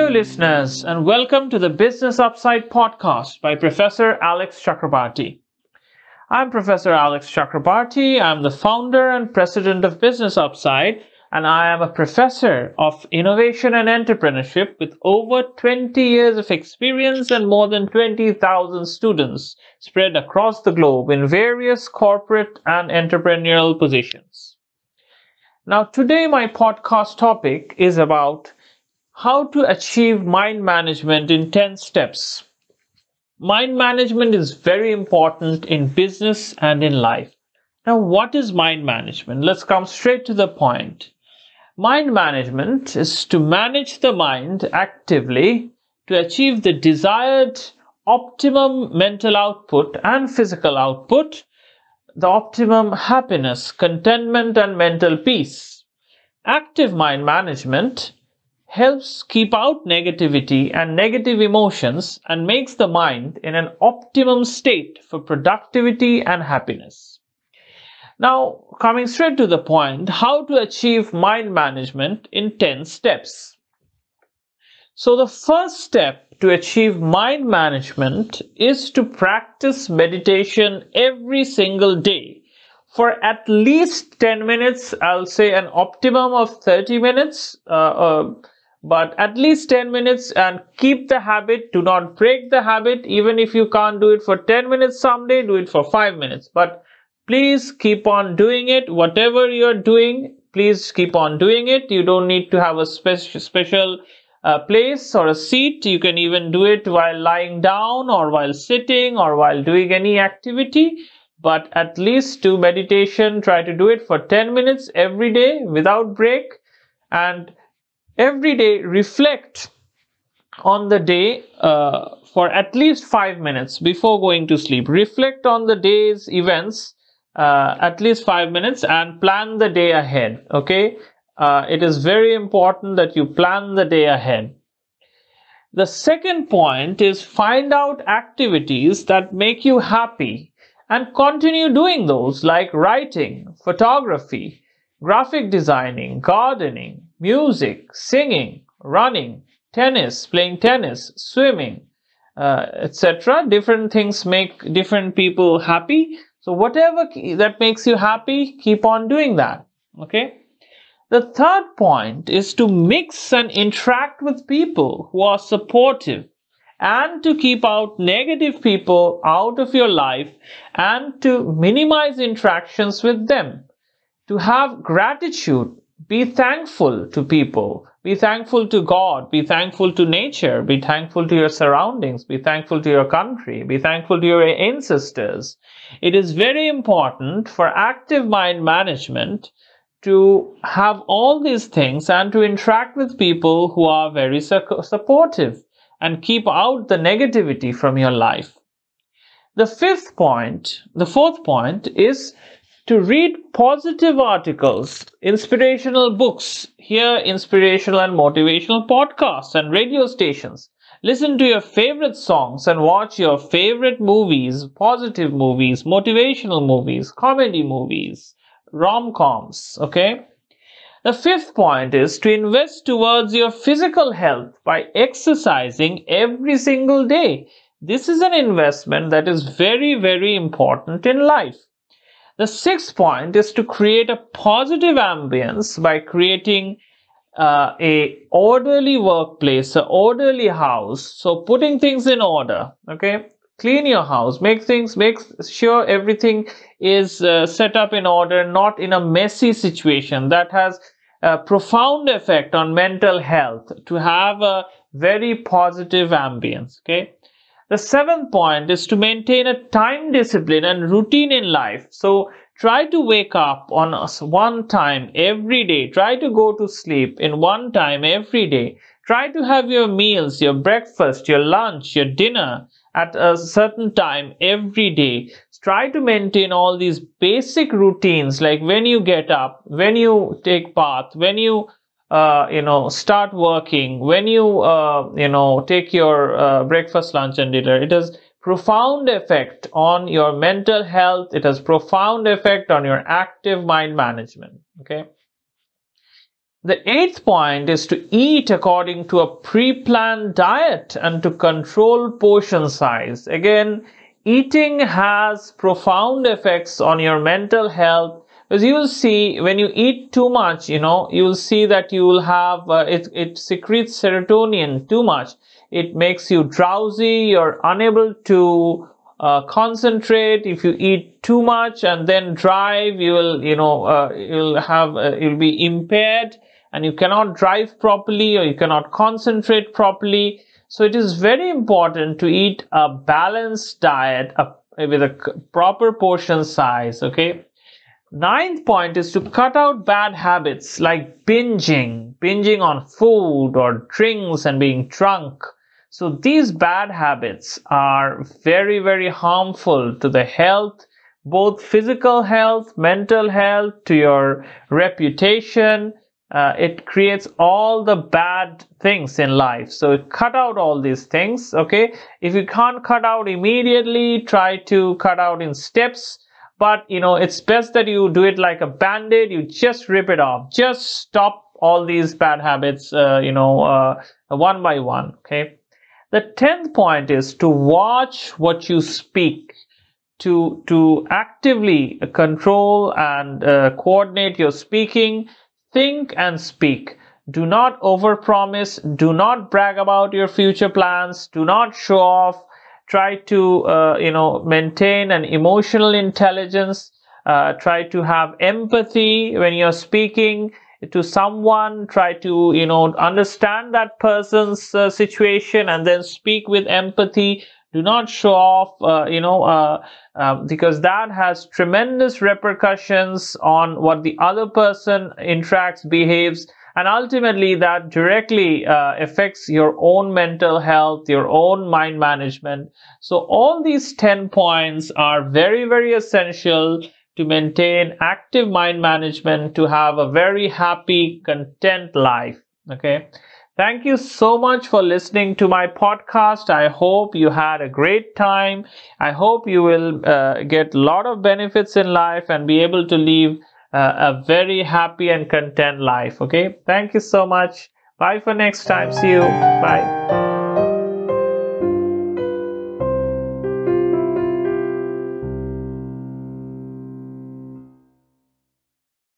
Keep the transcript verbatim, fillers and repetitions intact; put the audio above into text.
Hello, listeners, and welcome to the Business Upside podcast by Professor Alex Chakrabarty. I'm Professor Alex Chakrabarty. I'm the founder and president of Business Upside, and I am a professor of innovation and entrepreneurship with over twenty years of experience and more than twenty thousand students spread across the globe in various corporate and entrepreneurial positions. Now, today my podcast topic is about how to achieve mind management in ten steps. Mind management is very important in business and in life. Now, what is mind management? Let's come straight to the point. Mind management is to manage the mind actively to achieve the desired optimum mental output and physical output, the optimum happiness, contentment, and mental peace. Active mind management helps keep out negativity and negative emotions and makes the mind in an optimum state for productivity and happiness. Now, coming straight to the point, how to achieve mind management in ten steps. So the first step to achieve mind management is to practice meditation every single day for at least ten minutes. I'll say an optimum of thirty minutes, uh, uh, but at least ten minutes, and keep the habit. Do not break the habit. Even if you can't do it for ten minutes someday, do it for five minutes. But please keep on doing it. Whatever you're doing, please keep on doing it. You don't need to have a special special uh, place or a seat. You can even do it while lying down or while sitting or while doing any activity. But at least do meditation. Try to do it for ten minutes every day without break, and every day reflect on the day uh, for at least five minutes before going to sleep. Reflect on the day's events uh, at least five minutes and plan the day ahead. Okay, uh, it is very important that you plan the day ahead. The second point is find out activities that make you happy and continue doing those, like writing, photography, graphic designing, gardening, music, singing, running, tennis, playing tennis, swimming, uh, et cetera. Different things make different people happy. So whatever that makes you happy, keep on doing that. Okay. The third point is to mix and interact with people who are supportive, and to keep out negative people out of your life and to minimize interactions with them. To have gratitude, be thankful to people, be thankful to God, be thankful to nature, be thankful to your surroundings, be thankful to your country, be thankful to your ancestors. It is very important for active mind management to have all these things and to interact with people who are very su- supportive and keep out the negativity from your life. The fifth point, the fourth point is to read positive articles, inspirational books, hear inspirational and motivational podcasts and radio stations, listen to your favorite songs and watch your favorite movies, positive movies, motivational movies, comedy movies, rom-coms, okay? The fifth point is to invest towards your physical health by exercising every single day. This is an investment that is very, very important in life. The sixth point is to create a positive ambience by creating uh, a orderly workplace, an orderly house. So putting things in order, okay? Clean your house, make things, make sure everything is uh, set up in order, not in a messy situation. That has a profound effect on mental health, to have a very positive ambience, okay? The seventh point is to maintain a time discipline and routine in life. So try to wake up on one time every day. Try to go to sleep in one time every day. Try to have your meals, your breakfast, your lunch, your dinner at a certain time every day. Try to maintain all these basic routines, like when you get up, when you take bath, when you uh, you know start working, when you uh, you know take your uh, breakfast, lunch and dinner. It has profound effect on your mental health. It has profound effect on your active mind management. Okay. The eighth point is to eat according to a pre-planned diet and to control portion size. Again, eating has profound effects on your mental health, because you will see when you eat too much, you know, you will see that you will have, uh, it, it secretes serotonin too much. It makes you drowsy, you're unable to uh, concentrate. If you eat too much and then drive, you will, you know, uh, you'll have, uh, you'll be impaired and you cannot drive properly or you cannot concentrate properly. So it is very important to eat a balanced diet uh, with a proper portion size, okay? Ninth point is to cut out bad habits like binging, binging on food or drinks and being drunk. So these bad habits are very, very harmful to the health, both physical health, mental health, to your reputation. Uh, it creates all the bad things in life. So cut out all these things, okay? If you can't cut out immediately, try to cut out in steps. But, you know, it's best that you do it like a band-aid. You just rip it off. Just stop all these bad habits, uh, you know, uh, one by one, okay? The tenth point is to watch what you speak, to, to actively control and uh, coordinate your speaking. Think and speak. Do not overpromise. Do not brag about your future plans. Do not show off. Try to, uh, you know, maintain an emotional intelligence. Uh, try to have empathy when you're speaking to someone. Try to, you know, understand that person's uh, situation and then speak with empathy. Do not show off, uh, you know, uh, uh, because that has tremendous repercussions on what the other person interacts, behaves, and ultimately that directly uh, affects your own mental health, your own mind management. So all these ten points are very, very essential to maintain active mind management, to have a very happy, content life. Okay. Thank you so much for listening to my podcast. I hope you had a great time. I hope you will uh, get a lot of benefits in life and be able to live uh, a very happy and content life. Okay. Thank you so much. Bye for next time. See you. Bye.